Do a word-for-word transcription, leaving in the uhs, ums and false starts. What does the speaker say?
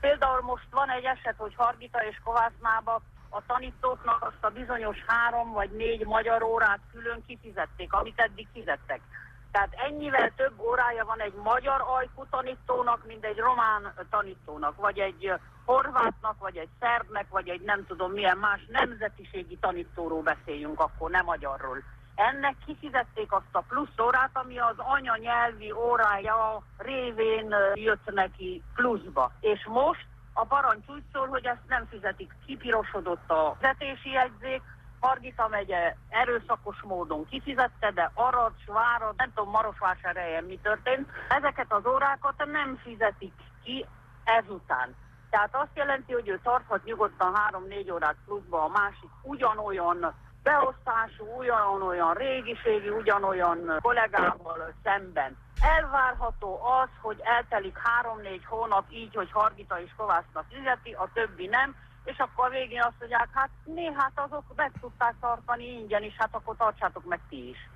Például most van egy eset, hogy Hargita és Kovásznába a tanítóknak azt a bizonyos három vagy négy magyar órát külön kifizették, amit eddig fizettek. Tehát ennyivel több órája van egy magyar ajkú tanítónak, mint egy román tanítónak, vagy egy horvátnak, vagy egy szerbnek, vagy egy nem tudom milyen más nemzetiségi tanítóról beszéljünk, akkor nem magyarról. Ennek kifizették azt a plusz órát, ami az anyanyelvi órája révén jött neki pluszba. És most a parancs úgy szól, hogy ezt nem fizetik. Kipirosodott a fizetési jegyzék, Hargita megye erőszakos módon kifizette, de Arad, Várad, nem tudom Marosvásárhelyen mi történt, ezeket az órákat nem fizetik ki ezután. Tehát azt jelenti, hogy ő tarthat nyugodtan három-négy órát pluszba, a másik ugyanolyan beosztású, ugyanolyan régiségi, ugyanolyan kollégával szemben. Elvárható az, hogy eltelik három-négy hónap így, hogy Hargita és Kovászna fizeti, a többi nem, és akkor a végén azt mondják, hát né, hát azok meg tudták tartani ingyen is, hát akkor tartsátok meg ti is.